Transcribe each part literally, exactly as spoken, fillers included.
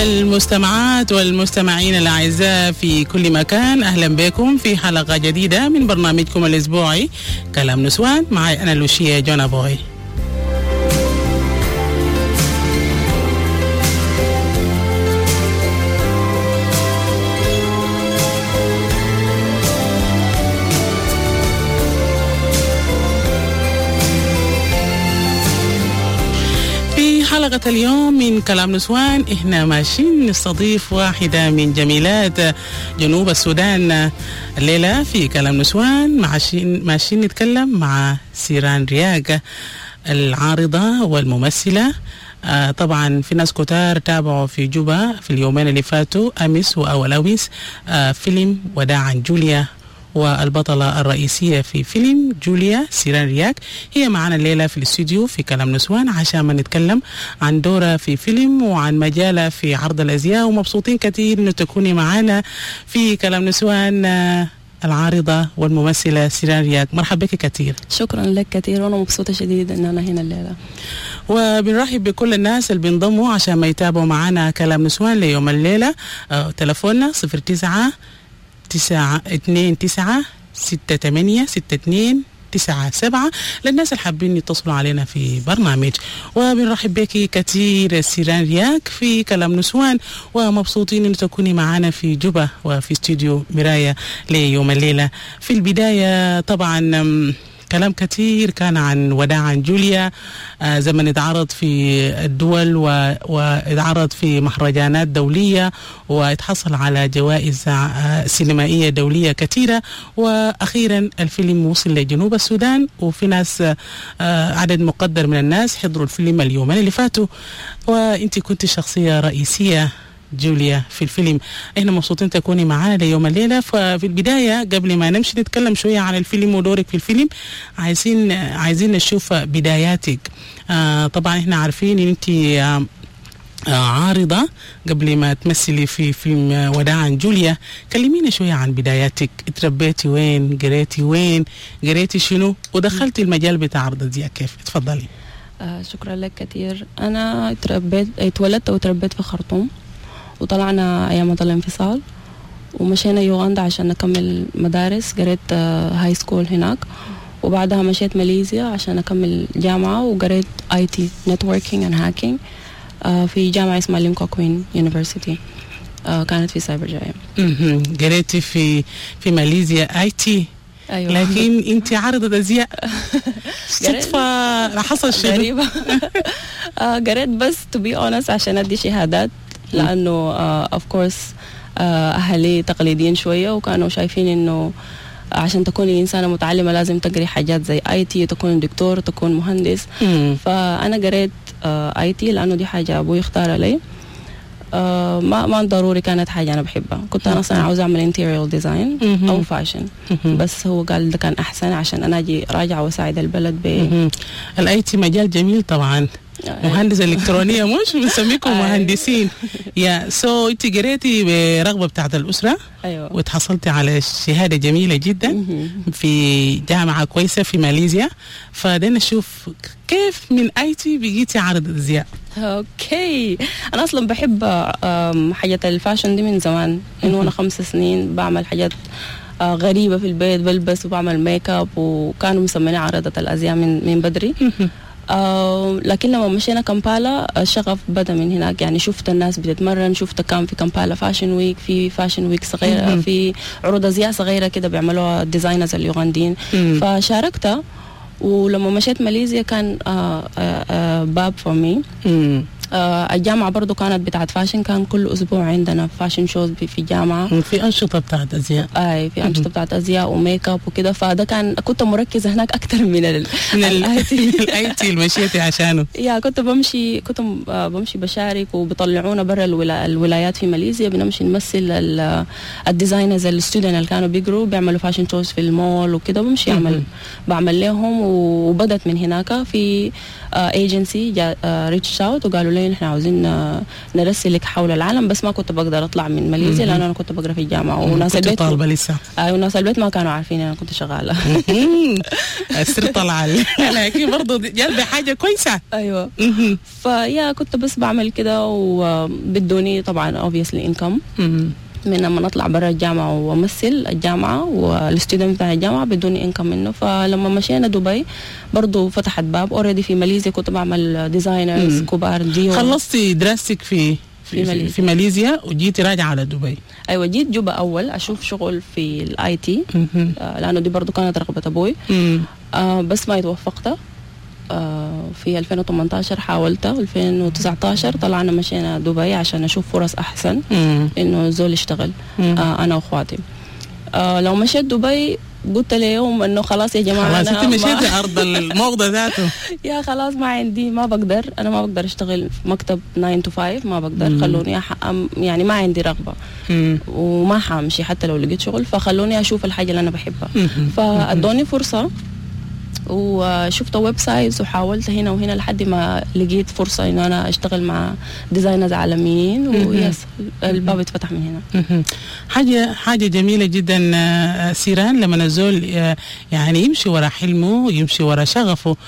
المستمعات والمستمعين الأعزاء في كل مكان، أهلا بكم في حلقة جديدة من برنامجكم الأسبوعي كلام نسوان. معي أنا لوشيا جونا بوي. حلقة اليوم من كلام نسوان إحنا ماشيين نستضيف واحدة من جميلات جنوب السودان. الليلة في كلام نسوان ماشيين ماشيين نتكلم مع سيران رياق العارضة والممثلة. آه طبعا في ناس كتار تابعوا في جوبا في اليومين اللي فاتوا أمس وأول أمس آه فيلم وداعا جوليا، والبطلة الرئيسية في فيلم جوليا سيران رياق هي معنا الليلة في الاستوديو في كلام نسوان عشان ما نتكلم عن دورها في فيلم وعن مجالها في عرض الأزياء. ومبسوطين كثير أنه تكوني معنا في كلام نسوان العارضة والممثلة سيران رياق. مرحبا بك كثير. شكرا لك كثير وأنا مبسوطة شديد أن أنا هنا الليلة. وبنرحب بكل الناس اللي بينضموا عشان ما يتابعوا معنا كلام نسوان ليوم الليلة. آه تلفوننا صفر تسعة تسعة اثنين تسعة ستة ثمانية ستة اثنين تسعة سبعة للناس اللي حابين يتصلوا علينا في برنامج. وبنرحب بك كثير سيران رياق في كلام نسوان، ومبسوطين ان تكوني معنا في جوبا وفي استوديو مراية ليوم الليلة. في البداية طبعا كلام كثير كان عن وداعا جوليا، آه زمن اتعرض في الدول واتعرض في مهرجانات دولية واتحصل على جوائز آه سينمائية دولية كثيرة، وأخيرا الفيلم وصل لجنوب السودان وفي ناس آه عدد مقدر من الناس حضروا الفيلم اليومين اللي فاتوا، وانت كنت شخصية رئيسية جوليا في الفيلم. احنا مبسوطين تكوني معانا ليوم الليله. ففي البدايه قبل ما نمشي نتكلم شويه عن الفيلم ودورك في الفيلم، عايزين عايزين نشوف بداياتك. آه طبعا احنا عارفين ان انت آه عارضه قبل ما تمثلي في فيلم وداعا جوليا. كلمينا شويه عن بداياتك، اتربيتي وين، قريتي وين، قريتي شنو، ودخلتي المجال بتاع عرض الازياء كيف؟ اتفضلي. آه شكرا لك كثير. انا اتربيت اتولدت وتربيت في خرطوم، وطلعنا أيام الانفصال ومشينا يوغندا عشان نكمل مدارس. قريت هاي سكول هناك، وبعدها مشيت ماليزيا عشان أكمل جامعة وقريت آي تي نتوركينج اند هاكينج في جامعة اسمها ليم كوكوين يونيفرسيتي، كانت في سايبر جاية. قريتي في في ماليزيا آي تي. أيوة. لكن انت عارضة ازياء صدفة حصل شيء غريبة. قريت بس to be honest عشان ادي شهادات، لأنه اوف uh, كورس uh, أهلي تقليديين شوية وكانوا شايفين إنه عشان تكوني إنسانة متعلمة لازم تقري حاجات زي آي تي، تكون دكتور، تكون مهندس. مم. فأنا قريت آي تي uh, لأنه دي حاجة أبوي اختار لي. uh, ما ما ضروري كانت حاجة أنا بحبها. كنت أنا أصلا عاوزة أعمل interior design أو فاشن، بس هو قال ده كان أحسن عشان أنا أجي راجع وأساعد البلد ب. الآي تي مجال جميل طبعا، مهندسة إلكترونية مش بنسميكم مهندسين. يا سو انت قريتي برغبة بتاعت الأسرة. أيوة. وتحصلتي على شهادة جميلة جدا في جامعة كويسة في ماليزيا. فدينا نشوف كيف من آي تي بقيتي عارضة أزياء. اوكي، انا اصلا بحب حاجة الفاشن دي من زمان، انه انا خمس سنين بعمل حاجات غريبة في البيت، بلبس وبعمل ميك اب، وكانوا مسميني عارضة الأزياء من من بدري. آه لكن لما مشينا كامبالا الشغف بدأ من هناك. يعني شفت الناس بتتمرن، شفت كان في كامبالا فاشن ويك، في فاشن ويك صغيرة، في عروض أزياء صغيرة كده بيعملوها الديزاينرز اليوغنديين، فشاركتها. ولما مشيت ماليزيا كان آه آه آه باب فور مي. آه الجامعة برضو كانت بتاعت فاشن، كان كل أسبوع عندنا فاشن شوز في الجامعة، في أنشطة بتاعت أزياء. أي في أنشطة بتاعت أزياء وميك اب وكده. فده كان كنت مركزة هناك أكتر من ال من الآي تي اللي مشيتي عشانه. يا كنت بمشي كنت آه بمشي بشارك، وبيطلعونا برا الولا الولايات في ماليزيا، بنمشي نمثل الديزاينرز الستودنت اللي كانوا بيقروا بيعملوا فاشن شوز في المول وكده، بمشي أعمل بعمل لهم. وبدت من هناك في ايجنسي ريتش اوت وقالوا لي نحن عاوزين نرسلك حول العالم، بس ما كنت بقدر اطلع من ماليزيا لانه انا كنت بقرا في الجامعه، وناس البيت طالبه لسه. ايوه وناس البيت ما كانوا عارفين انا كنت شغاله. السر طلع لكن برضه جالبه حاجه كويسه. ايوه. فيا كنت بس بعمل كده وبدوني طبعا اوبviously انكم من لما نطلع برا الجامعة وأمثل الجامعة والستودنت بتاع الجامعة بدوني إنكم منه. فلما مشينا دبي برضو فتحت باب. أوريدي في ماليزيا كنت بعمل ديزاينرز كبار ديو. خلصتي دراستك في في, في ماليزيا, في ماليزيا وجيتي راجعة على دبي. أيوة جيت جوبا أول أشوف شغل في الآي تي آه لأنه دي برضو كانت رغبة أبوي آه بس ما توفقت. آه في ألفين وثمانية عشر حاولت، ألفين وتسعة عشر طلعنا مشينا دبي عشان نشوف فرص أحسن مم. إنه زول يشتغل آه أنا وأخواتي. آه لو مشيت دبي قلت ليهم إنه خلاص يا جماعة خلاص أنت مشيت أرض الموضة ذاته. يا خلاص ما عندي، ما بقدر، أنا ما بقدر أشتغل في مكتب ناين تو فايف، ما بقدر. مم. خلوني يعني ما عندي رغبة مم. وما حامشي حتى لو لقيت شغل، فخلوني أشوف الحاجة اللي أنا بحبها. فأدوني فرصة وشفت ويب سايتس وحاولت هنا وهنا لحد ما لقيت فرصة إنه أنا أشتغل مع ديزاينرز عالميين ويس الباب اتفتح من هنا. حاجة حاجة جميلة جدا سيران لما الزول يعني يمشي ورا حلمه يمشي ورا شغفه،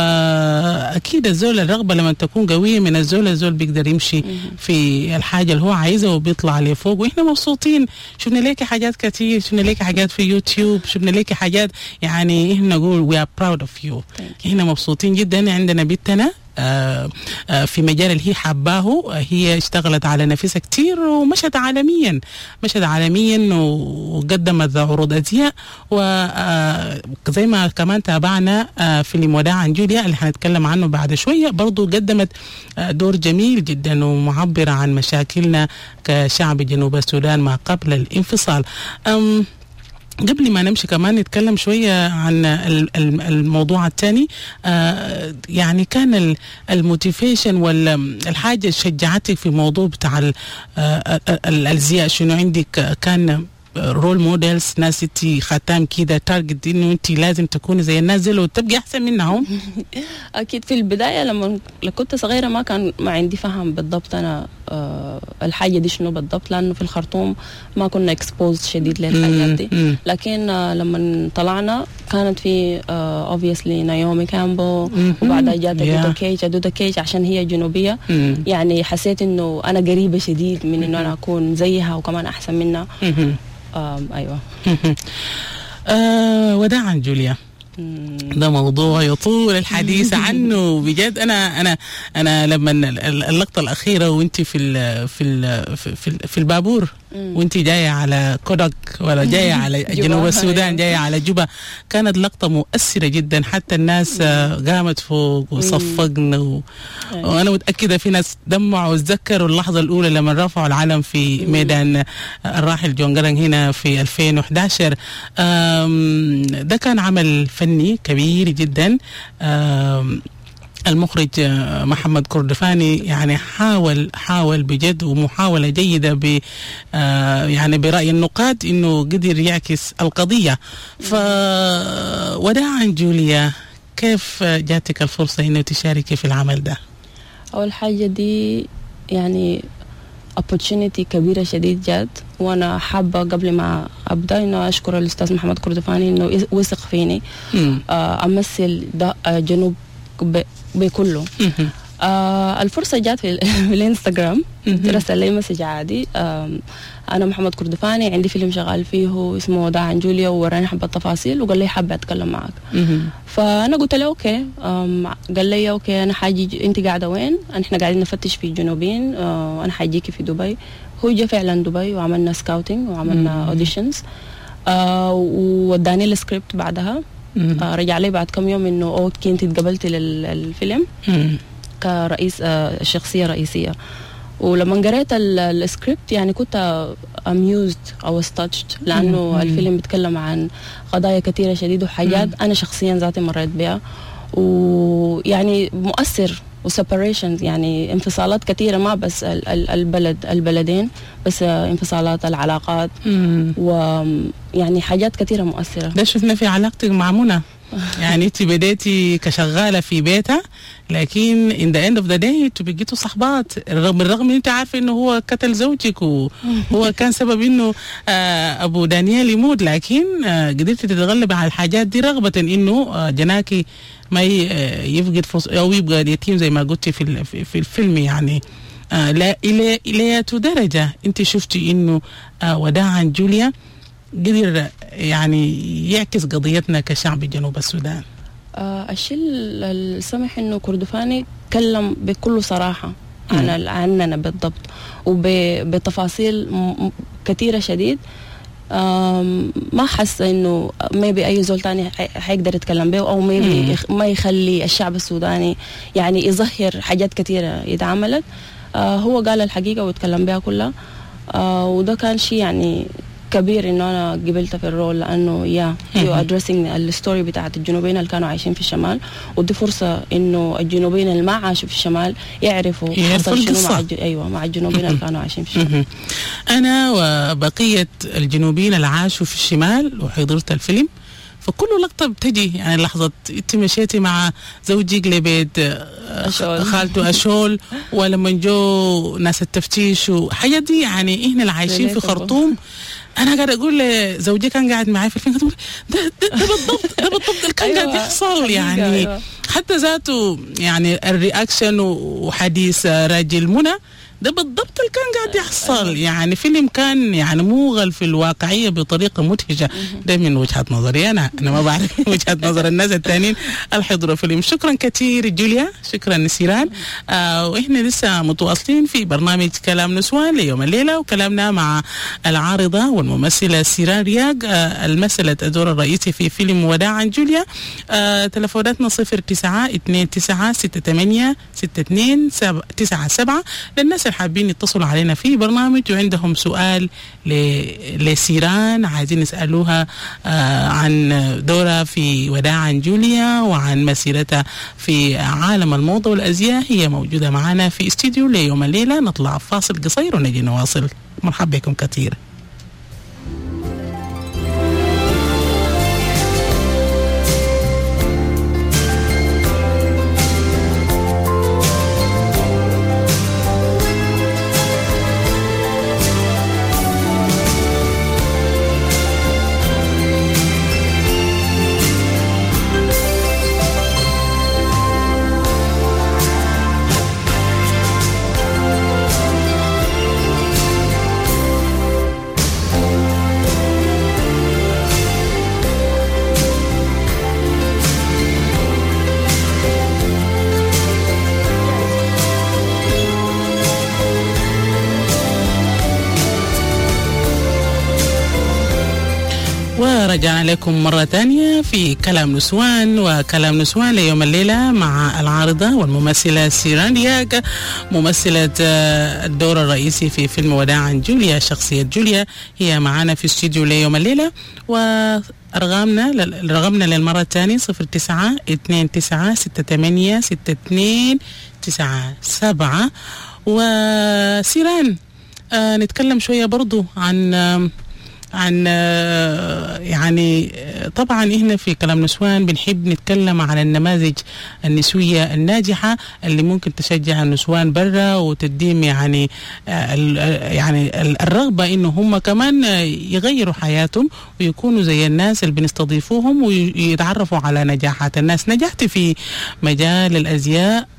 فأكيد الزول الرغبة لما تكون قوية من الزول الزول بيقدر يمشي في الحاجة اللي هو عايزها وبيطلع لفوق. وإحنا مبسوطين، شفنا ليك حاجات كتير، شفنا ليك حاجات في يوتيوب، شفنا ليك حاجات يعني إحنا نقول we are proud of you. احنا مبسوطين جدا. عندنا بنتنا آه آه في مجال اللي هي حباه، هي اشتغلت على نفسها كتير ومشت عالميا مشت عالميا وقدمت عروض ازياء، وزي ما كمان تابعنا آه فيلم وداع عن جوليا اللي هنتكلم عنه بعد شويه، برضو قدمت آه دور جميل جدا ومعبره عن مشاكلنا كشعب جنوب السودان ما قبل الانفصال. أم قبل ما نمشي كمان نتكلم شوية عن الموضوع الثاني. آه يعني كان الموتيفيشن والحاجة اللي شجعتك في موضوع بتاع الأزياء شنو عندك؟ كان رول موديلز، ناس انتي ختام كده تارجت انه انتي لازم تكوني زي الناس دي وتبقي احسن منهم؟ اكيد في البدايه لما كنت صغيره ما كان ما عندي فهم بالضبط انا آه الحاجه دي شنو بالضبط، لانه في الخرطوم ما كنا اكسبوز شديد للحاجات دي. لكن آه لما طلعنا كانت في اوبviously نايومي كامبو، وبعدها جات دودا كيج. دودا كيج عشان هي جنوبيه يعني حسيت انه انا قريبه شديد من انه انا اكون زيها وكمان احسن منها. آم ايوه. آه وداع عن جوليا ده موضوع يطول الحديث عنه بجد. انا انا انا لما اللقطه الاخيره وانت في ال في ال في, في البابور وانت جايه على كودك ولا جايه على جنوب السودان جايه على جوبا، كانت لقطه مؤثره جدا، حتى الناس قامت فوق وصفقنا و... وانا متاكده في ناس دمعوا وتذكروا اللحظه الاولى لما رفعوا العلم في ميدان الراحل جون غرانغ هنا في ألفين وإحدى عشر. ده كان عمل فني كبير جدا. المخرج محمد كردفاني يعني حاول حاول بجد ومحاولة جيدة ب يعني برأي النقاد إنه قدر يعكس القضية. فوداع عن جوليا، كيف جاتك الفرصة إنه تشاركي في العمل ده؟ أول حاجة دي يعني opportunity كبيرة شديد جد، وأنا حابة قبل ما أبدأ إنه أشكر الأستاذ محمد كردفاني إنه وثق فيني أمثل جنوب بكله. آه الفرصة جات في, في الانستغرام، رسل لي مسج عادي. آه أنا محمد كردفاني عندي فيلم شغال فيه اسمه وداع عن جوليا ووراني حبة تفاصيل وقال لي حابة أتكلم معك. فأنا قلت له أوكي. قال لي أوكي أنا حاجي، أنت قاعدة وين؟ إحنا قاعدين نفتش في الجنوبين. آه أنا حاجيكي في دبي. هو جاء فعلا دبي وعملنا سكاوتينج وعملنا أوديشنز. آه ووداني السكريبت بعدها. آه رجع لي بعد كم يوم انه اوكي انت اتقبلتي للفيلم كرئيس آه شخصيه رئيسيه. ولما قريت السكريبت يعني كنت اميوزد او استاتشد، لانه مم. الفيلم بيتكلم عن قضايا كثيره شديده وحاجات مم. انا شخصيا ذاتي مريت بها، ويعني مؤثر وسيبريشنز يعني انفصالات كثيره، ما بس البلد البلدين بس انفصالات العلاقات ويعني حاجات كثيره مؤثره. ده شفنا في علاقتك مع منى يعني انت بديتي كشغالة في بيتها، لكن in the end of the day انتوا بقيتوا صحبات، رغم بالرغم ان انت عارفة انه هو قتل زوجك وهو كان سبب انه آه ابو دانيال يموت، لكن آه قدرتي تتغلبي على الحاجات دي رغبة انه آه جناكي ما يفقد فرص او يبقى اليتيم زي ما قلتي في في الفيلم. يعني آه لا الى الى درجة انت شفتي انه آه وداعا جوليا قدر يعني يعكس قضيتنا كشعب جنوب السودان؟ آه الشيء السمح انه كردفاني تكلم بكل صراحه عن عننا بالضبط وبتفاصيل كثيره شديد. ما حس انه ميبي اي زول تاني حيقدر يتكلم به، او ميبي ما يخلي الشعب السوداني يعني يظهر حاجات كثيره يتعملت. آه هو قال الحقيقه ويتكلم بها كلها. آه وده كان شيء يعني كبير انه انا قبلت في الرول، لانه يا يو ادريسنج الستوري بتاعت الجنوبيين اللي كانوا عايشين في الشمال، ودي فرصه انه الجنوبيين اللي ما عاشوا في الشمال يعرفوا حصل شنو مع الج... ايوه مع الجنوبيين اللي كانوا عايشين في الشمال. انا وبقيه الجنوبيين اللي عاشوا في الشمال وحضرت الفيلم، فكل لقطه بتجي يعني لحظه انت مشيتي مع زوجك لبيت خالته اشول، ولما جو ناس التفتيش وحاجات دي، يعني احنا اللي عايشين في خرطوم. انا قاعد اقول لزوجي كان قاعد معي في الفيلم، ده ده, ده بالضبط ده بالضبط اللي كان قاعد يحصل. يعني أيوة. حتى ذاته يعني الرياكشن وحديث راجل منى ده بالضبط اللي كان قاعد يحصل. يعني فيلم كان يعني موغل في الواقعية بطريقة مدهشة. ده من وجهة نظري أنا أنا ما بعرف وجهة نظر الناس التانيين الحضور فيلم. شكرا كثير جوليا، شكرا نسيران. آه وإحنا لسه متواصلين في برنامج كلام نسوان ليوم الليلة، وكلامنا مع العارضة والممثلة سيران رياق آه المثلت الدور الرئيسي في فيلم وداعا جوليا. آه تلفوناتنا صفر تسعة اثنين تسعة ستة ثمانية ستة اثنين تسعة سبعة للناس حابين يتصلوا علينا في برنامج وعندهم سؤال لسيران عايزين نسألوها آه عن دورها في وداعا جوليا وعن مسيرتها في عالم الموضة والأزياء. هي موجودة معنا في استوديو ليوم الليلة. نطلع فاصل قصير ونجي نواصل. مرحبا بكم كثير. ورجعنا لكم مرة تانية في كلام نسوان، وكلام نسوان ليوم الليلة مع العارضة والممثلة سيران رياق ممثلة الدور الرئيسي في فيلم وداعا جوليا. شخصية جوليا هي معنا في استوديو ليوم الليلة. ورغمنا رغمنا للمرة الثانية صفر تسعة اثنين تسعة ستة ثمانية ستة اثنين تسعة سبعة. وسيران آه نتكلم شوية برضو عن آه عن يعني طبعا احنا في كلام نسوان بنحب نتكلم عن النماذج النسوية الناجحة اللي ممكن تشجع النسوان برا وتديم يعني يعني الرغبة انه هم كمان يغيروا حياتهم ويكونوا زي الناس اللي بنستضيفوهم ويتعرفوا على نجاحات الناس. نجحت في مجال الازياء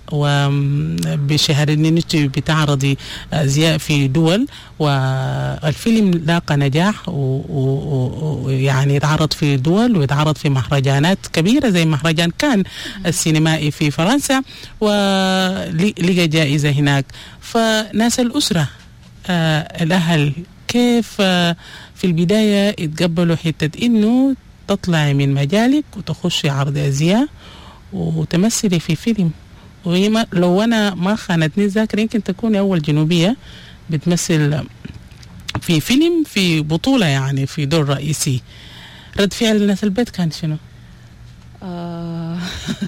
وبشهر ان انت بتعرضي ازياء في دول، والفيلم لاقى نجاح ويعني يتعرض في دول ويتعرض في مهرجانات كبيرة زي مهرجان كان السينمائي في فرنسا ولقى جائزة هناك. فناس الأسرة آه الأهل كيف آه في البداية يتقبلوا حتة إنه تطلعي من مجالك وتخشي عرض أزياء وتمثلي في فيلم؟ وهي لو أنا ما خانتني الذاكرة يمكن تكون أول جنوبية بتمثل في فيلم في بطولة يعني في دور رئيسي. رد فعل الناس البيت كان شنو؟ آه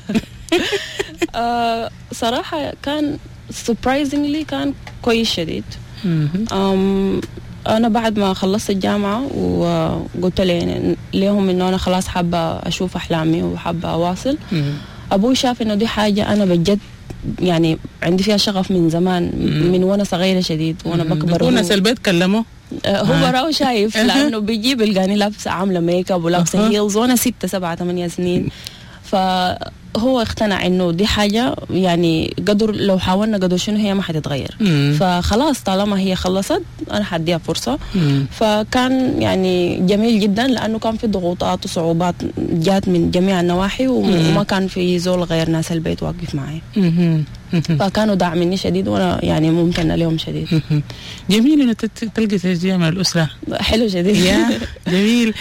آه صراحة كان surprisingly كان كويس شديد. أنا بعد ما خلصت الجامعة وقلت لي ليهم إنه أنا خلاص حابة أشوف أحلامي وحابة أواصل. أبوي شاف إنه دي حاجة أنا بجد يعني عندي فيها شغف من زمان، من وأنا صغيرة شديد وأنا بكبر. وناس البيت كلمه هو آه. راهو شايف لأنه بيجيب القاني لابسة عاملة ميك اب ولابسة هيلز وأنا ستة سبعة ثمانية سنين، فهو اقتنع إنه دي حاجة يعني قدر لو حاولنا قدر شنو هي ما حتتغير. مم. فخلاص طالما هي خلصت أنا حديها فرصة. مم. فكان يعني جميل جدا لأنه كان في ضغوطات وصعوبات جات من جميع النواحي وما كان في زول غير ناس البيت واقف معي. مم. فكانوا داعميني شديد وانا يعني ممتنه لهم شديد. جميل انه تلقي تشجيع من الاسره. حلو شديد. يا جميل.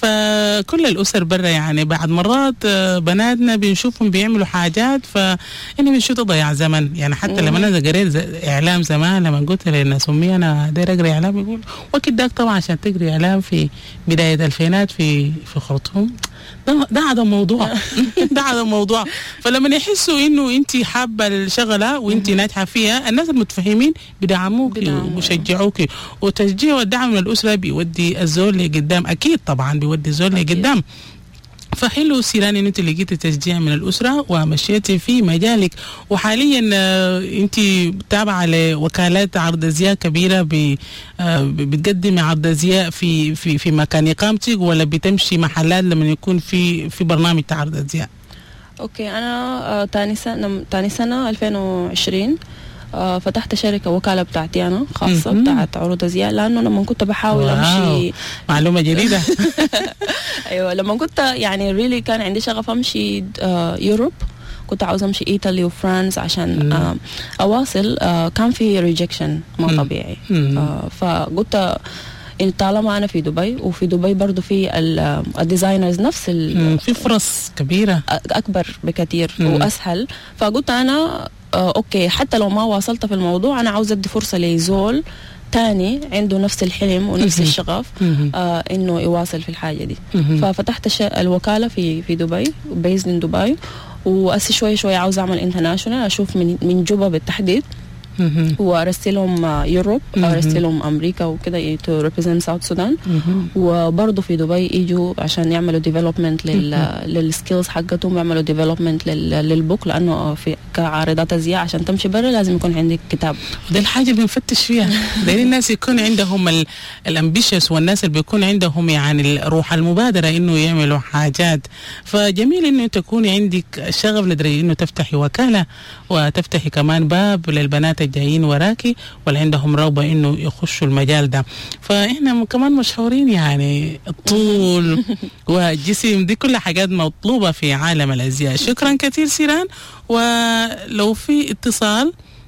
فكل الاسر برا يعني بعد مرات بناتنا بنشوفهم بيعملوا حاجات فاني بنشوف تضيع زمن يعني. حتى لما انا قريت اعلام زمان لما قلت للناس امي انا داير اقرا اعلام يقول وكيد داك طبعا عشان تقري اعلام في بدايه الفينات في في خرطوم ده ده هذا موضوع ده هذا موضوع. فلما يحسوا انه انت حابه الشغله وانت ناجحه فيها الناس المتفهمين بدعموك ويشجعوك. وتشجيع والدعم من الاسره بيودي الزول لقدام اكيد طبعا بيودي الزول لقدام. فحلو سيران ان انت لقيتي تشجيع من الاسره ومشيتي في مجالك. وحاليا انت تابعه لوكالات عرض ازياء كبيره بتقدمي عرض ازياء في في في مكان اقامتك ولا بتمشي محلات لما يكون في في برنامج عرض ازياء؟ اوكي انا ثاني سنه ثاني سنه ألفين وعشرين آه فتحت شركة وكالة بتاعتي أنا خاصة م-م. بتاعت عروض أزياء لأنه لما كنت بحاول واو. أمشي معلومة جديدة. أيوة لما كنت يعني ريلي كان عندي شغف أمشي آه يوروب. كنت عاوز أمشي إيطالي وفرانس عشان آه أواصل. آه كان في ريجكشن ما طبيعي. آه فقلت إن طالما أنا في دبي وفي دبي برضو في الديزاينرز نفس في فرص كبيرة أكبر بكثير وأسهل. فقلت أنا آه أوكي حتى لو ما واصلت في الموضوع أنا عاوز أدي فرصة لزول تاني عنده نفس الحلم ونفس الشغف آه إنه يواصل في الحاجة دي. ففتحت الوكالة في في دبي بيزد إن دبي وأسي شوي شوي عاوز أعمل انترناشونال أشوف من من جوبا بالتحديد وارسلهم يوروب ارسلهم امريكا وكده تو ريبريزنت ساوث السودان. وبرضه في دبي يجوا عشان يعملوا ديفلوبمنت للسكيلز حقتهم يعملوا ديفلوبمنت للبوك لانه في كعارضات ازياء عشان تمشي برا لازم يكون عندك كتاب. دي الحاجه اللي بنفتش فيها داير الناس يكون عندهم الامبيشس والناس اللي بيكون عندهم يعني الروح المبادره انه يعملوا حاجات. فجميل انه تكوني عندك شغف لدرجه انه تفتحي وكاله وتفتحي كمان باب للبنات الجايين وراكي واللي عندهم رغبة إنه يخشوا المجال ده. فإحنا كمان مشهورين يعني الطول والجسم دي كل حاجات مطلوبة في عالم الأزياء. شكرا كثير سيران. ولو في اتصال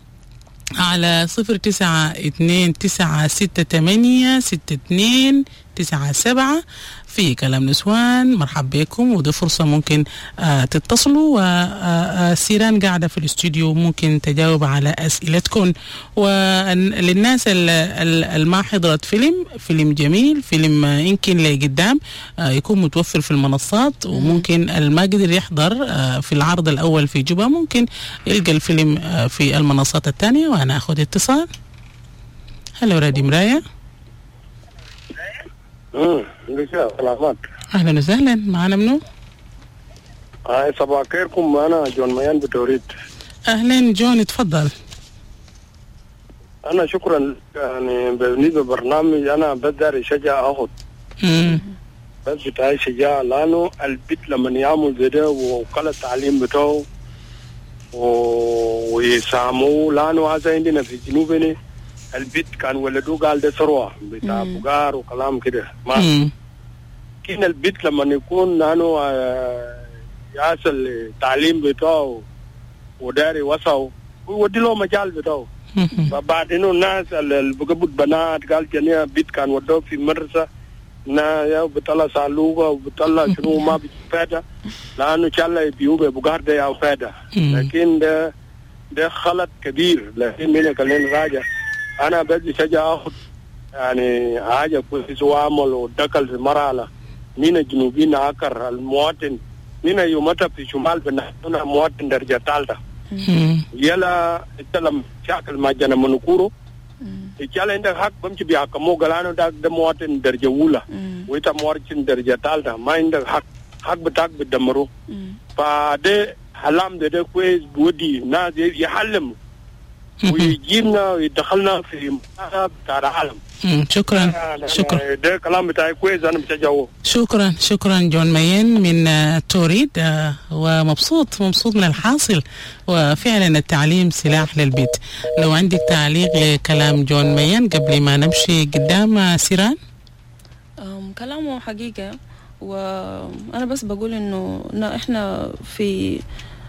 على صفر تسعة اثنين تسعة ستة ثمانية ستة اثنين تسعة سبعة في كلام نسوان مرحب بكم. ودي فرصة ممكن آه تتصلوا وسيران قاعدة في الاستوديو ممكن تجاوب على أسئلتكم. وللناس اللي ما حضرت فيلم فيلم جميل فيلم آه يمكن لقدام آه يكون متوفر في المنصات وممكن اللي ما قدر يحضر آه في العرض الأول في جوبا ممكن يلقى الفيلم آه في المنصات الثانية. وأنا أخذ اتصال. هلو رادي مرايا. امم سلامات. اهلا وسهلا معنا منو؟ هاي صباح خيركم. انا جون ميان بتوريد. اهلا جون اتفضل. انا شكرا يعني بالنسبه للبرنامج انا بدي اشجع اخذ امم بس بتاعي شجاع لانه البيت لما يعمل زي ده وقال التعليم بتاعه ويساموه لانه هذا عندنا في جنوبنا البيت كان ولدوه قال ده ثروه بتاع بقار وكلام كده ما كين البيت لما يكون لانه يصل التعليم بتاعه وداري وصاو ويودي له مجال بتاعه. فبعدين الناس اللي بقبض بنات قال جميع بيت كان ودوه في مدرسه نا يا بطلع سالوغا وبطلع شنو ما بيفاده لانه شاء بيوبه بقار ده يا فاده. لكن ده ده خلط كبير. لكن من كلين راجع انا بدي شجع اخذ يعني حاجه كويس واعمل ودخل في مرحله من الجنوبيين اكر المواطن من يومتها في شمال بنحن مواطن درجه ثالثه يلا اتلم شاكل مع جنا منكورو يكال عندك حق بمشي بيحكموا قالانو داك دمواتن درجة أولى ويتا موارتين درجة ثالثة ما عندك حق حق بتاعك بتدمره فده حلام ده ده كويس بودي ناس يحلم ويجيبنا ويدخلنا في مجال بتاع العالم. شكرا شكرا ده كلام بتاعي كويس انا بشجعه. شكرا شكرا جون مين من توريد ومبسوط مبسوط من الحاصل وفعلا التعليم سلاح للبيت. لو عندك تعليق لكلام جون مين قبل ما نمشي قدام سيران؟ كلامه حقيقة وانا بس بقول انه احنا في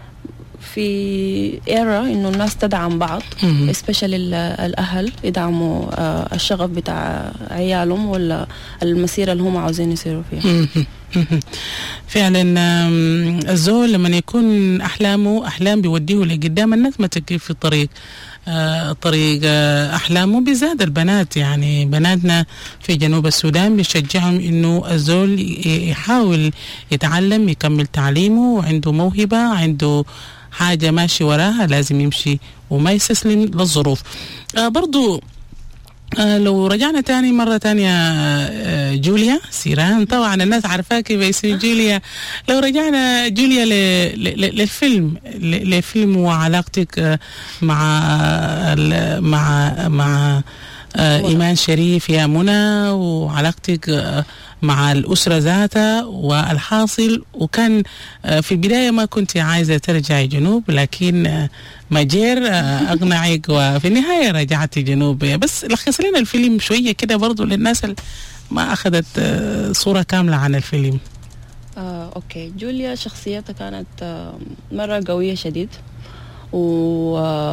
في إيرا إنه الناس تدعم بعض especially الأهل يدعموا الشغف بتاع عيالهم ولا المسيرة اللي هم عاوزين يسيروا فيها. فعلا الزول لما يكون أحلامه أحلام بيوديه لقدام الناس ما تكيف في الطريق آه طريق آه أحلامه بزاد البنات. يعني بناتنا في جنوب السودان بيشجعهم إنه الزول يحاول يتعلم يكمل تعليمه وعنده موهبة عنده حاجة ماشي وراها لازم يمشي وما يستسلم للظروف. آه برضو آه لو رجعنا تاني مرة تانية آه جوليا سيران طبعا الناس عارفاكي باسم جوليا. لو رجعنا جوليا للفيلم لفيلم وعلاقتك آه مع آه مع مع آه إيمان شريف يا منى وعلاقتك آه مع الأسرة ذاتها والحاصل. وكان في البداية ما كنت عايزة ترجعي جنوب لكن ماجير أقنعك وفي النهاية رجعتي جنوب. بس لخص لنا الفيلم شوية كده برضو للناس اللي ما أخذت صورة كاملة عن الفيلم. آه، أوكي. جوليا شخصيتها كانت آه، مرة قوية شديد و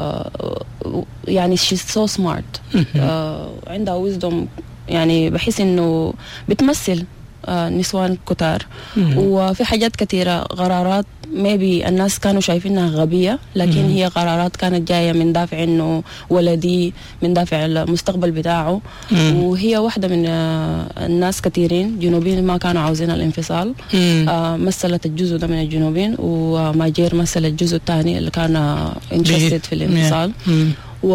يعني she's so smart آه، عندها wisdom. يعني بحس انه بتمثل آه نسوان كتار وفي حاجات كثيرة قرارات maybe الناس كانوا شايفينها غبية لكن مم. هي قرارات كانت جاية من دافع انه ولدي من دافع المستقبل بتاعه مم. وهي واحدة من آه الناس كثيرين جنوبيين ما كانوا عاوزين الانفصال. آه مثلت الجزء ده من الجنوبيين وماجير مثل الجزء الثاني اللي كان interested في الانفصال مم.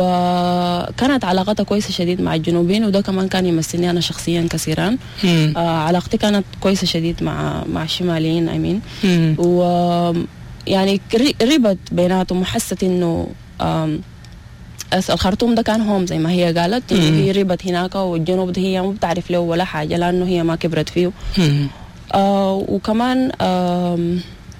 وكانت علاقتها كويسة شديد مع الجنوبيين وده كمان كان يمثلني أنا شخصيا كثيرا. آه علاقتي كانت كويسة شديد مع مع الشماليين أمين و يعني ربط بيناتهم وحست إنه الخرطوم ده كان هوم زي ما هي قالت إنه هي ربط هناك والجنوب ده هي ما بتعرف له ولا حاجة لأنه هي ما كبرت فيه. آه وكمان آه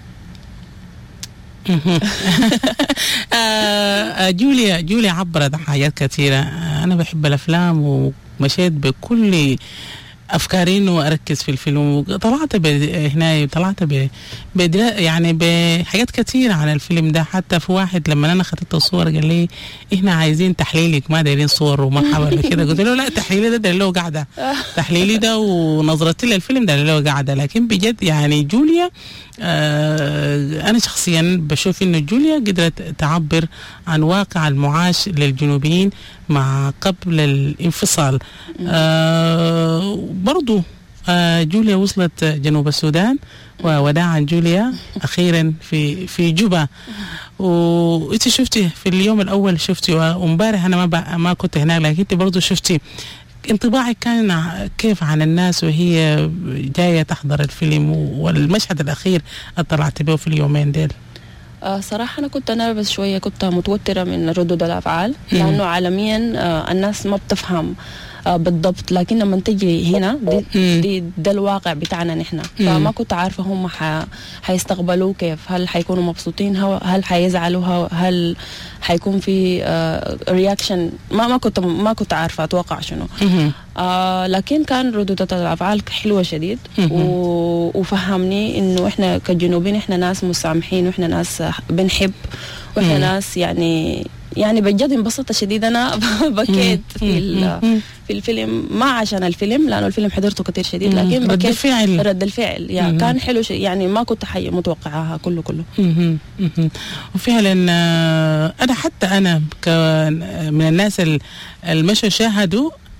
آه جوليا جوليا عبرت عن حاجات كثيرة. أنا بحب الأفلام ومشيت بكل أفكاري إنه أركز في الفيلم وطلعت هنا طلعت ب يعني بحاجات كثيرة عن الفيلم ده. حتى في واحد لما أنا خدت الصور قال لي إحنا عايزين تحليلك ما دايرين صور ومرحبا كده. قلت له لا تحليلي ده ده اللي هو قاعدة تحليلي ده ونظرتي للفيلم ده اللي هو قاعدة. لكن بجد يعني جوليا آه أنا شخصيا بشوف إنه جوليا قدرت تعبر عن واقع المعاش للجنوبيين مع قبل الانفصال. آه برضو آه جوليا وصلت جنوب السودان ووداعا جوليا أخيرا في في جوبا. وإنت شفتي في اليوم الأول شفتي ومبارح أنا ما ما كنت هناك لكن إنت برضو شفتي انطباعك كان كيف عن الناس وهي جاية تحضر الفيلم والمشهد الأخير طلعت به في اليومين ديل؟ آه صراحة أنا كنت نرفز شوية كنت متوترة من ردود الأفعال لأنه عالميا آه الناس ما بتفهم آه بالضبط لكن لما تجي هنا دي, دي ده الواقع بتاعنا نحن. فما كنت عارفة هم حيستقبلوا كيف. هل حيكونوا مبسوطين هل حيزعلوا هل حيكون في آه رياكشن ما ما كنت ما كنت عارفة أتوقع شنو. آه لكن كان ردود الأفعال حلوة شديد وفهمني إنه إحنا كجنوبين إحنا ناس مسامحين وإحنا ناس بنحب وإحنا ناس يعني يعني بجد انبسطت شديد. أنا بكيت في في الفيلم ما عشان الفيلم لأنه الفيلم حضرته كتير شديد لكن رد الفعل رد الفعل يعني كان حلو يعني ما كنت حي متوقعها كله كله. وفعلا أنا حتى أنا من الناس المشوا شاهدوا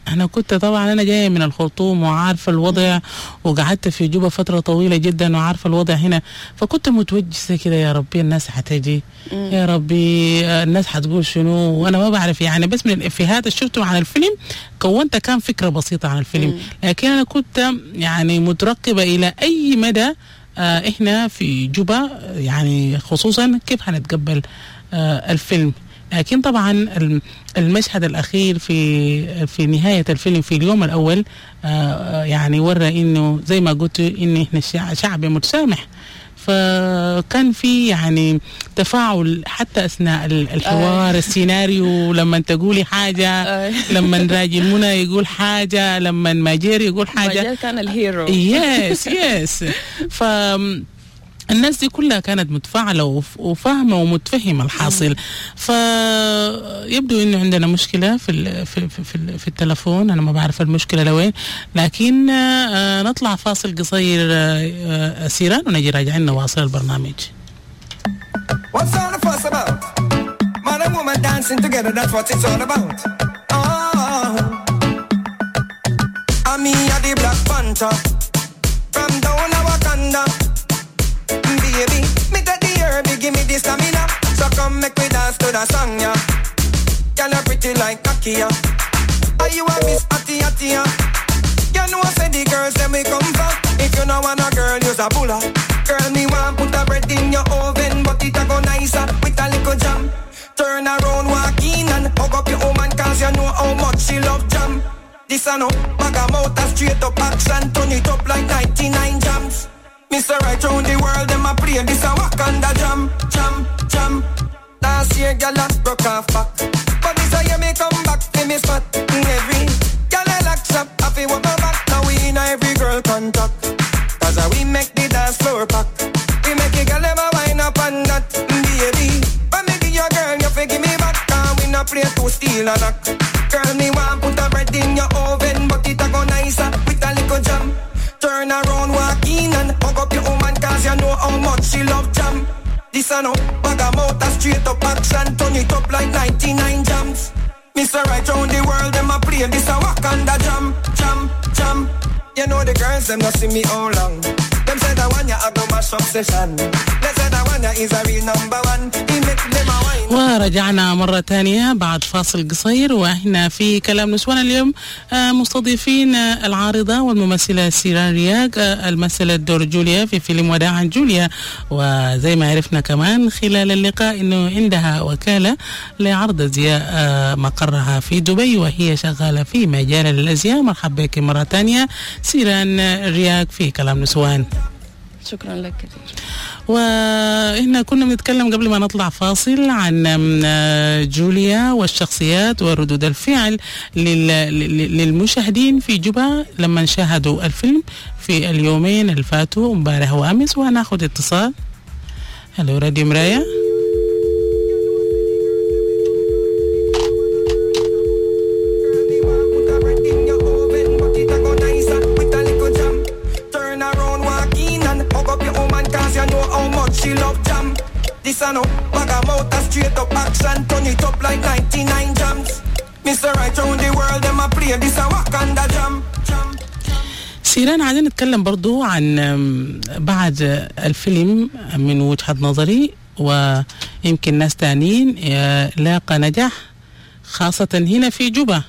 أنا كنت طبعا أنا جاية من الخرطوم وعارفة الوضع، وقعدت في جوبا فترة طويلة جدا وعارفة الوضع هنا، فكنت متوجسة كده يا ربي الناس حتجي، يا ربي الناس حتقول شنو، وأنا ما بعرف يعني. بس من الإفيهات اللي شفتهم عن الفيلم كونت كان فكرة بسيطة عن الفيلم، لكن أنا كنت يعني مترقبة إلى أي مدى آه إحنا في جوبا يعني خصوصا كيف هنتقبل آه الفيلم. لكن طبعا المشهد الأخير في في نهاية الفيلم في اليوم الأول آه يعني ورى إنه زي ما قلت إن إحنا شعب متسامح، فكان في يعني تفاعل حتى أثناء الحوار. السيناريو لما تقولي حاجة، لما راجل منى يقول حاجة، لما ماجير يقول حاجة، ماجير كان الهيرو. يس يس ف الناس دي كلها كانت متفاعلة وفاهمة ومتفهمة الحاصل. فيبدو إنه عندنا مشكلة في في في, في التلفون، أنا ما بعرف المشكلة لوين، لكن آه نطلع فاصل قصير آه سيران ونجي راجعين نواصل البرنامج. What's all the fuss about? Man and woman dancing together, that's what it's all about. Oh, I'm me at the Black Panther from down in Wakanda. Baby, me take the herb, give me the stamina. So come make me dance to the song, yeah. Girl, you're pretty like Akia. Are you a Miss Atty Attia? You know I say the girls them we come for. If you know want a girl, use a bulla. Girl, me want put a bread in your oven, but it a go nicer with a little jam. Turn around, walk in and hug up your woman, cause you know how much she love jam. This a no, bag a mouth a straight up action, turn it up like ninety-nine jams. Mister Right round the world, them a play this a Wakanda jam, jam, jam. Last year, gyal a broke off back, but this a year me come back to me spot. Every gyal a lock shop, happy walk back. Now we in every girl contact, cause we make the dance floor pack. We make a gyal them a wind up on that, baby. When me give your girl, you fi give me back, cause we no play to steal a knock. Girl, me want put a bread in your oven, but it a go nicer with a little jam. Turn around, walk in and hug up your woman, cause you know how much she love jam. This a no, bag a mouth a straight up action, turn it up like ninety-nine jams. Mister Right round the world, them a play this a Wakanda jam, jam, jam. You know the girls, them not see me all long. Them say that one ya a go mash up session. They say that one ya is a real number one. He make them a wine. ورجعنا مرة تانية بعد فاصل قصير، وإحنا في كلام نسوان اليوم مستضيفين العارضة والممثلة سيران رياق، الممثلة دور جوليا في فيلم وداعا جوليا. وزي ما عرفنا كمان خلال اللقاء إنه عندها وكالة لعرض أزياء مقرها في دبي، وهي شغالة في مجال الأزياء. مرحبا بك مرة تانية سيران رياق في كلام نسوان. شكرا لك كثير. وإحنا كنا بنتكلم قبل ما نطلع فاصل عن جوليا والشخصيات وردود الفعل للمشاهدين في جوبا لما شاهدوا الفيلم في اليومين اللي فاتوا امبارح وأمس. وهناخد اتصال. هلو راديو مرايا. She love jam. This a no, bag a mouth a straight up action, turn it up like ninety-nine jams. Mister Right round the world, them a play this a Wakanda jam, jam. سيران عايزين نتكلم برضو عن بعد الفيلم من وجهة نظري ويمكن ناس تانيين لاقى نجاح خاصة هنا في جوبا.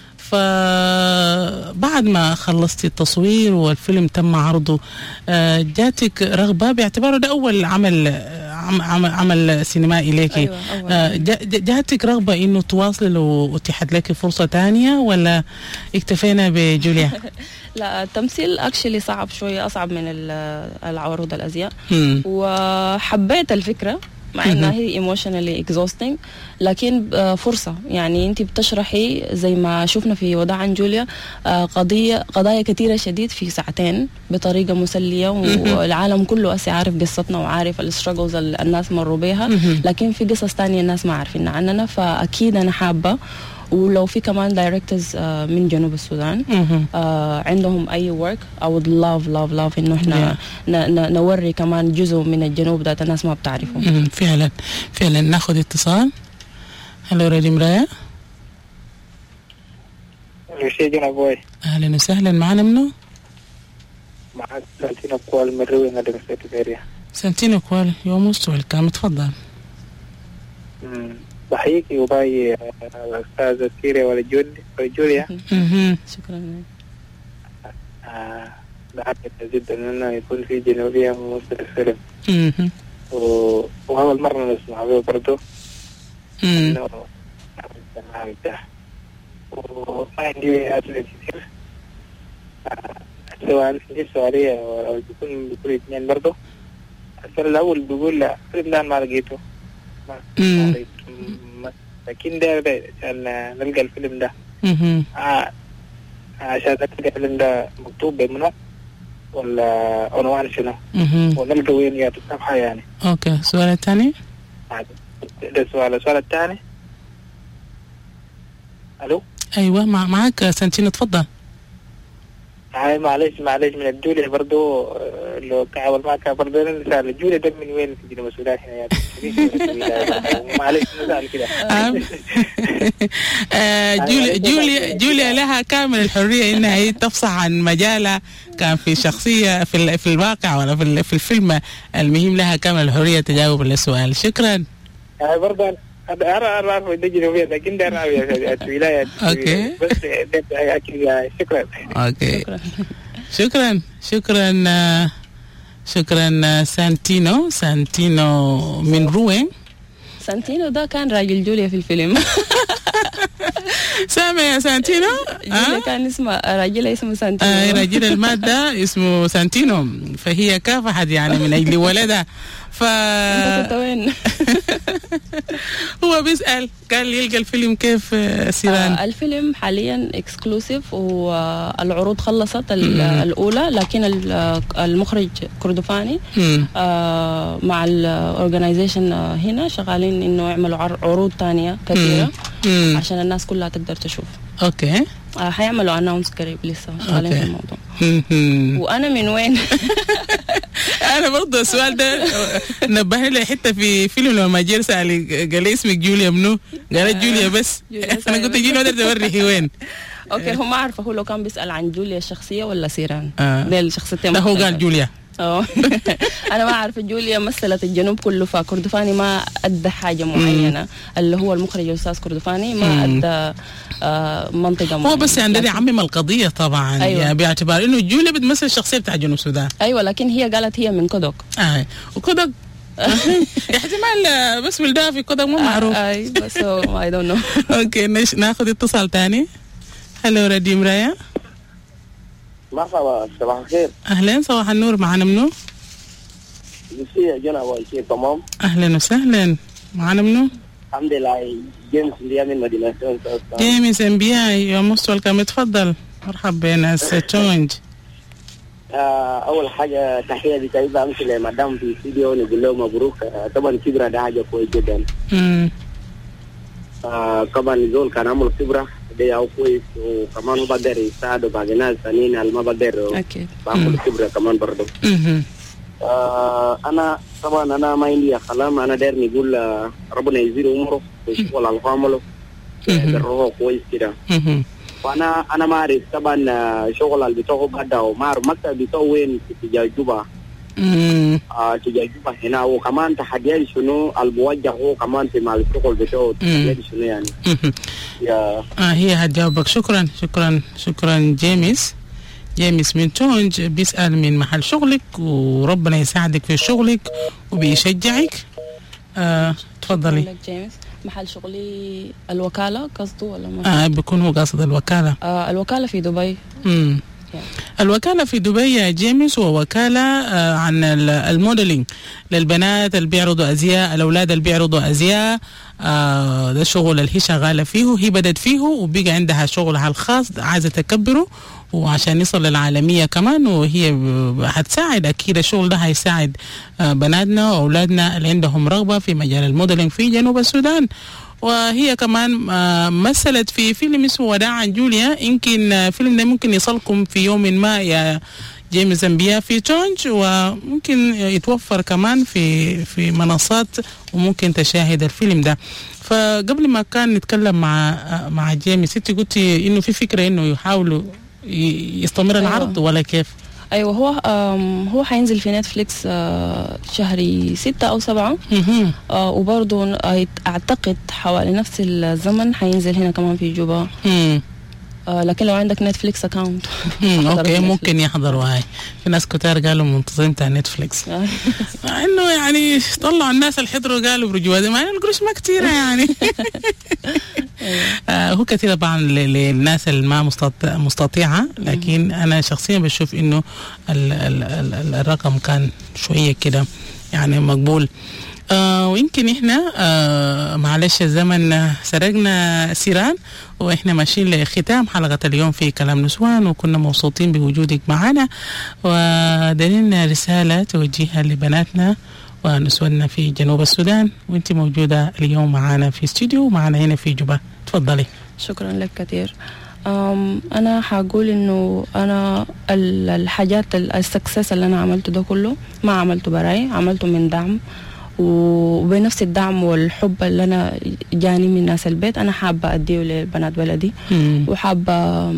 فبعد ما خلصتي التصوير والفيلم تم عرضه جاتك رغبة باعتباره ده أول عمل عمل, عمل سينمائي ليكي؟ أيوة جاتك رغبة إنه تواصلي لو أتيحت لك فرصة تانية ولا اكتفينا بجوليا؟ لا التمثيل اكشلي صعب شوية، أصعب من العروض الأزياء. وحبيت الفكرة مع انها هي ايموشنالي اكزوستنج، لكن فرصه يعني انت بتشرحي زي ما شفنا في وداعا جوليا قضيه قضايا كثيره شديد في ساعتين بطريقه مسليه، والعالم كله اسي عارف قصتنا وعارف الستراجلز اللي الناس مروا بيها، لكن في قصص تانية الناس ما عارفين عننا. فاكيد انا حابه ولو في كمان دايركتورز من جنوب السودان عندهم اي ورك I would love love love انه احنا نوري كمان جزء من الجنوب ده الناس ما بتعرفه. فعلا فعلا. ناخذ اتصال. هلو راديو مرايا. الشيء جنا بوي أهلا وسهلا. معنا منو؟ معك سنتين كوال من روي نادي سيتيفيريا. سنتين كوال يوم مستوى الكلام. تفضل. بحييكي وباي الأستاذة سيريا ولا جولي ولا جوليا. شكرا. دعمت جدا إنه يكون في جنوبية ممثل الفيلم. وأول مرة نسمع به برضو. إنه وما عندي أسئلة كثير. سواء في سؤالية أو بيكون بيكون اثنين برضو. السؤال الأول بيقول لا الفيلم ده ما لقيته. ما لقيته. لكن ده عشان نلقى الفيلم ده. آه عشان نلقى الفيلم ده مكتوب بمنو ولا عنوان شنو؟ ونلقى وين يا الصفحة يعني. أوكي. السؤال الثاني؟ ده السؤال. السؤال الثاني. ألو. أيوة مع معك سنتين. تفضل. هاي معلش معلش من الجوليا برضو لو تعاون معك برضو نسأل الجوليا ده من وين في جنوب السودان هنا يعني معلش نسأل كده. جوليا جوليا جوليا لها كامل الحرية إنها هي تفصح عن مجالها كان في شخصية في في الواقع ولا في في الفيلم. المهم لها كامل الحرية تجاوب السؤال. شكرا. هاي برضو أنا أنا أعرف ده جنوبية لكن ده أنا الولاية. أوكي. بس ده أكيد. شكرا. أوكي. شكرا شكرا شكرا سانتينو. سانتينو من روين. سانتينو ده كان راجل جوليا في الفيلم. سامع يا سانتينو؟ جوليا كان اسمه راجل اسمه سانتينو. آه راجل المادة اسمه سانتينو فهي كافحت يعني من أجل ولدها. ف انت كنت وين؟ هو بيسأل قال يلقى الفيلم كيف سيران. آه الفيلم حاليا اكسكلوسيف والعروض خلصت الأولى لكن المخرج كردفاني آه مع الأورجنايزيشن هنا شغالين إنه يعملوا عروض تانية كثيرة مم. عشان الناس كلها تقدر تشوف. أوكي. آه حيعملوا أناونس قريب لسه شغالين في الموضوع. وأنا من وين؟ أنا برضه السؤال ده نبهني لي حتة في فيلم لما جير سألي قال لي اسمك جوليا منو؟ قالت جوليا بس. أنا قلت جيني ودرت أوريه وين. أوكي. هو ما عارفة هو لو كان بيسأل عن جوليا الشخصية ولا سيران. آه. ده الشخصيتين. لا هو قال جوليا. أوه. أنا ما أعرف جوليا مثلت الجنوب كله فكردفاني ما أدى حاجة معينة اللي هو المخرج الأستاذ كردفاني ما أدى آه منطقة معينة. هو بس عندنا يعمم القضية طبعا. أيوة. يعني باعتبار إنه جوليا بتمثل الشخصية بتاع جنوب السودان. أيوة لكن هي قالت هي من كودوك. آه وكودوك احتمال بس ولدها في كودوك مو معروف. أي بس I don't know. أوكي ناخذ اتصال تاني. هلو راديو مرايا. مرحبا صباح الخير. أهلا صباح النور. معنا منو؟ يوسف جنا والشيء تمام. أهلا وسهلا. معنا منو؟ الحمد لله جيمس اللي من مدينة تونج. جيمس ام بي اي يا موست ويلكم. تفضل. مرحبا ناس تونج. أول حاجة تحية بتاعي أمس لمدام في الاستديو نقول له مبروك. طبعا كبرة ده حاجة كويس جدا. امم. طبعا زول كان عمل كبرة ده أو كويس وكمان هو بقدر يساعده باقي ناس ثانيين اللي ما بقدر. أكيد. بعمل كبرة كمان برضه. امم. آه أنا طبعا أنا ما عندي كلام. أنا داير نقول ربنا يزيد عمره ويشغل على عمله بالروح كويس كده. وأنا أنا ما أعرف طبعا شغل اللي بتوعه بدأ وما أعرف مكتب بتوعه وين في تجاه جوبا. آه تجاه جوبا هنا وكمان تحديات شنو الموجه هو كمان في مع الشغل بتوعه تحديات شنو يعني. يا آه هي هتجاوبك. شكرا شكرا شكرا جيمس. جيمس من تونج بيسأل من محل شغلك وربنا يساعدك في شغلك وبيشجعك. آه تفضلي. جيمس محل شغلي الوكالة قصده ولا ما؟ آه بيكون هو قصد الوكالة. آه الوكالة في دبي. امم. الوكالة في دبي يا جيمس ووكالة آه عن الموديلينج للبنات اللي بيعرضوا أزياء، الأولاد اللي بيعرضوا أزياء. آه ده الشغل اللي هي شغالة فيه. هي بدت فيه وبقى عندها شغلها الخاص عايزة تكبره وعشان يصل للعالمية كمان وهي هتساعد. أكيد الشغل ده هيساعد آه بناتنا وأولادنا اللي عندهم رغبة في مجال الموديلينج في جنوب السودان. وهي كمان آه مثلت في فيلم اسمه وداع عن جوليا. يمكن آه فيلم ده ممكن يصلكم في يوم ما يا جيمي زامبيا في تونج، وممكن يتوفر كمان في في منصات وممكن تشاهد الفيلم ده. فقبل ما كان نتكلم مع مع جيمي ستي قلتي انه في فكره انه يحاولوا يستمر العرض. أيوة. ولا كيف؟ ايوه هو هو حينزل في نتفليكس شهر ستة او سبعة، وبرضه اعتقد حوالي نفس الزمن حينزل هنا كمان في جوبا. آه لكن لو عندك نتفليكس اكاونت اوكي ممكن يحضروا. هاي في ناس كتار قالوا منتظرين تاع نتفليكس انه يعني طلعوا الناس اللي حضروا قالوا برجوا ما القروش ما كتيره يعني. آه هو كثير طبعا للناس اللي ما مستطيعه، لكن انا شخصيا بشوف انه ال ال ال الرقم كان شويه كده يعني مقبول. آه ويمكن احنا آه معلش الزمن سرقنا سيران، واحنا ماشيين لختام حلقة اليوم في كلام نسوان، وكنا مبسوطين بوجودك معنا، ودلنا رسالة توجيها لبناتنا ونسواننا في جنوب السودان، وانت موجودة اليوم معنا في استوديو معنا هنا في جوبا. تفضلي. شكرا لك كثير. أنا حقول إنه أنا الحاجات السكسس اللي أنا عملته ده كله ما عملته براي، عملته من دعم، وبنفس الدعم والحب اللي أنا جاني من ناس البيت أنا حابة أديه لبنات بلدي، وحابة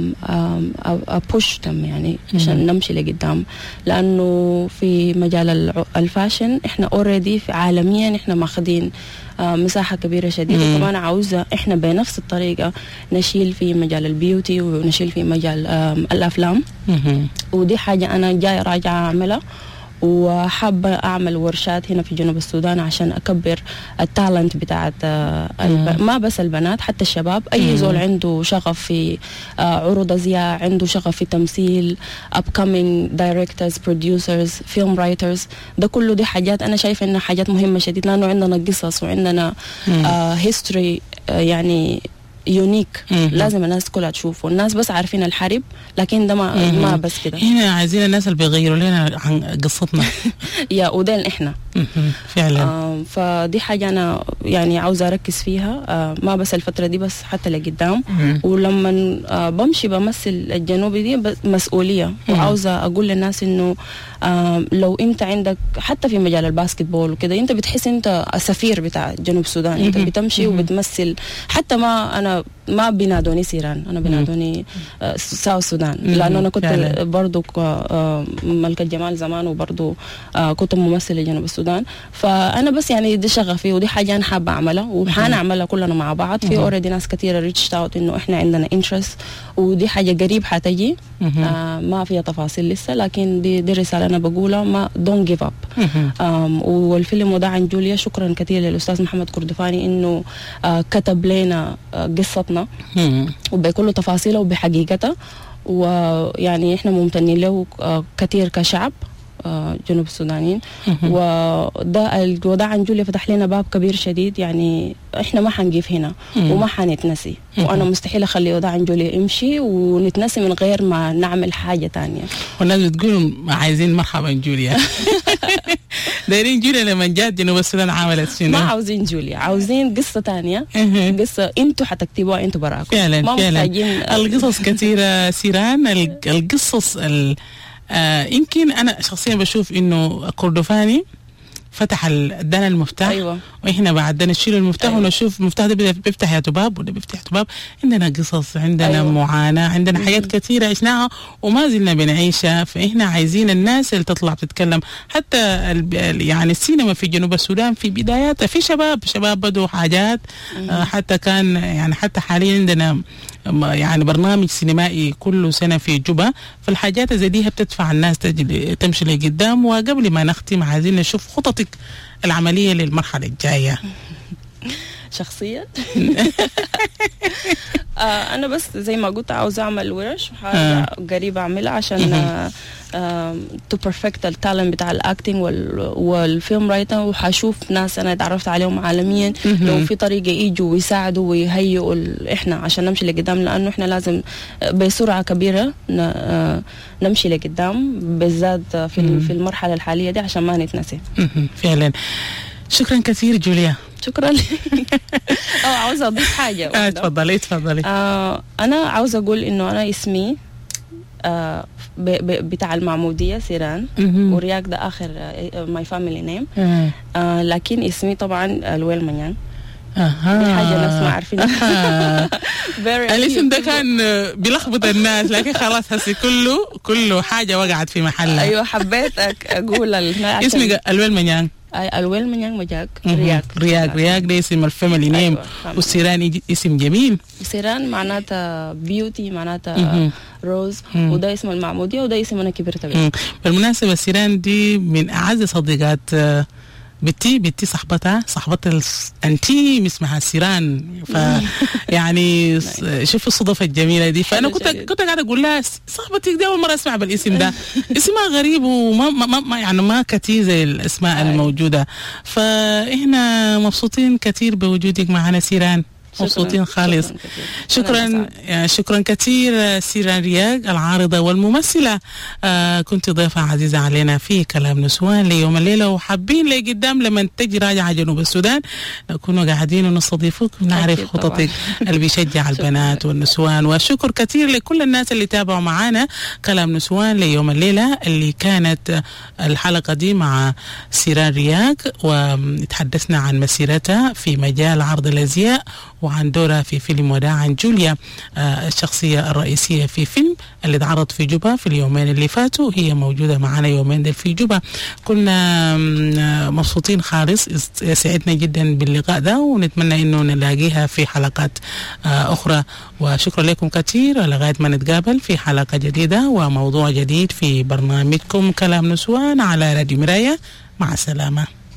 أبوش them يعني عشان نمشي لقدام، لأنه في مجال الفاشن إحنا أوريدي عالميا إحنا ماخدين مساحة كبيرة شديدة، وكمان عاوزة إحنا بنفس الطريقة نشيل في مجال البيوتي ونشيل في مجال الأفلام، ودي حاجة أنا جاي راجعة أعملها، وحابة أعمل ورشات هنا في جنوب السودان عشان أكبر التالنت بتاعت الب... ما بس البنات حتى الشباب، أي زول عنده شغف في عروض أزياء، عنده شغف في تمثيل، upcoming directors producers film writers، ده كله دي حاجات أنا شايفة إنها حاجات مهمة شديد، لأنه عندنا قصص وعندنا uh, history uh, يعني يونيك لازم الناس كلها تشوفه. الناس بس عارفين الحرب، لكن ده ما, ما بس كده. هنا عايزين الناس اللي بيغيروا لنا عن قصتنا يا ودين احنا فعلا. آه فدي حاجة أنا يعني عاوزة أركز فيها، آه ما بس الفترة دي بس حتى لقدام. ولما آه بمشي بمثل الجنوبي دي مسؤولية، وعاوزة أقول للناس إنه آه لو أنت عندك حتى في مجال الباسكتبول وكده أنت بتحس أنت السفير بتاع جنوب السودان، أنت بتمشي وبتمثل. حتى ما أنا ما بينادوني سيران، أنا بينادوني آه ساوث السودان، لأنه أنا كنت برضو آه ملكة جمال زمان، وبرضو آه كنت ممثلة جنوب السودان. فأنا بس يعني دي شغفي، ودي حاجة أنا حابة أعملها وحنعملها كلنا مع بعض. في أوريدي ناس كثيرة ريتشت أوت إنه إحنا عندنا انترست، ودي حاجة قريب حتجي، آه ما فيها تفاصيل لسه، لكن دي دي رسالة أنا بقولها، ما don't give up. والفيلم وده عن جوليا، شكرا كثير للأستاذ محمد كردفاني إنه آه كتب لنا آه قصتنا وبكل تفاصيلها وبحقيقتها، ويعني إحنا ممتنين له آه كثير كشعب جنوب السودانيين. وده الوداع عن جوليا فتح لنا باب كبير شديد، يعني احنا ما حنقف هنا وما حنتنسي، وانا مستحيل اخلي وداع عن جوليا يمشي ونتنسي من غير ما نعمل حاجه تانية. والناس بتقولوا عايزين مرحبا جوليا دايرين جوليا لما جات جنوب السودان عملت شنو؟ ما عاوزين جوليا، عاوزين قصه تانية، قصه انتوا حتكتبوها انتوا براكم. فعلا ما فعلا القصص كثيره سيران، القصص ال آه يمكن أنا شخصيا بشوف إنه كردفاني فتح ادانا المفتاح. أيوة. واحنا بعد نشيل المفتاح. أيوة. ونشوف المفتاح ده بيفتح يا تباب وده بيفتح تباب. عندنا قصص، عندنا أيوة. معاناة، عندنا حاجات كثيرة عشناها وما زلنا بنعيشها. فإحنا عايزين الناس اللي تطلع بتتكلم. حتى يعني السينما في جنوب السودان في بداياتها في شباب شباب بدوا حاجات. آه حتى كان يعني حتى حاليا عندنا يعني برنامج سينمائي كل سنة في جوبا. فالحاجات زي دي بتدفع الناس تمشي لقدام. وقبل ما نختم عايزين نشوف خططك العملية للمرحلة الجاية. شخصيا آه أنا بس زي ما قلت عاوز أعمل ورش حاجة قريبة أعملها عشان آه آه to perfect التالنت بتاع الأكتينج والفيلم رايتر. وحشوف ناس أنا تعرفت عليهم عالميا لو في طريقة يجوا ويساعدوا ويهيئوا إحنا عشان نمشي لقدام، لأنه إحنا لازم بسرعة كبيرة نمشي لقدام بالذات في في المرحلة الحالية دي عشان ما نتنسي. فعلا. شكرا كثير جوليا. شكرا لك. اه عاوزه اضيف حاجه. اه تفضلي تفضلي. آه انا عاوزه اقول انه انا اسمي آه بتاع المعمودية سيران، ورياك ده آخر ماي فاميلي نيم، لكن اسمي طبعا الويل منيان. اها دي حاجة ناس ما عارفين. الاسم ده كان بيلخبط الناس، لكن خلاص هسي كله كله حاجة وقعت في محلها. أيوة حبيت أقول اسمي الويل منيان. أي الويل منيان مجاك رياك رياك رياك ده اسم الفاميلي نيم. والسيران اسم جميل. سيران معناتها بيوتي، معناتها روز، وده اسم المعمودية، وده اسم أنا كبرت به. بالمناسبة سيران دي من أعز صديقات بنتي بنتي صاحبتها صاحبتها الانتيم اسمها سيران. ف يعني شوف الصدفه الجميله دي. فانا كنت كنت قاعده اقول لها صاحبتك دي اول مره اسمع بالاسم ده، اسمها غريب وما ما ما يعني ما كتير زي الاسماء الموجوده. فاحنا مبسوطين كثير بوجودك معنا سيران، مبسوطين خالص. شكرا شكرا, شكرا كثير سيران رياق العارضة والممثلة. آه كنت ضيفة عزيزة علينا في كلام نسوان ليوم الليلة، وحابين لي قدام لما تجي راجعة جنوب السودان نكونوا قاعدين ونستضيفوك ونعرف خططك اللي بيشجع البنات والنسوان. وشكر كثير لكل الناس اللي تابعوا معنا كلام نسوان ليوم الليلة، اللي كانت الحلقة دي مع سيران رياق، وتحدثنا عن مسيرتها في مجال عرض الأزياء وعن دورها في فيلم وداعا جوليا، آه الشخصية الرئيسية في فيلم اللي اتعرض في جوبا في اليومين اللي فاتوا. هي موجودة معنا يومين دل في جوبا. كنا مبسوطين خالص، سعدنا جدا باللقاء ده، ونتمنى انه نلاقيها في حلقات آه اخرى. وشكرا لكم كثير، لغاية ما نتقابل في حلقة جديدة وموضوع جديد في برنامجكم كلام نسوان على راديو مراية. مع السلامة.